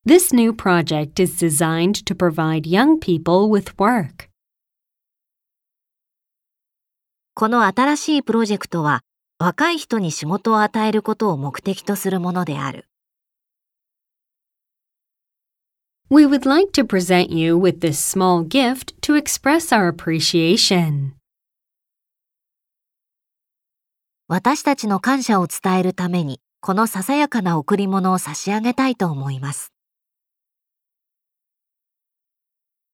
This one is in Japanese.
This new project is designed to provide young people with work. この新しいプロジェクトは、若い人に仕事を与えることを目的とするものである。 We would like to present you with this small gift to express our appreciation. 私たちの感謝を伝えるために、このささやかな贈り物を差し上げたいと思います。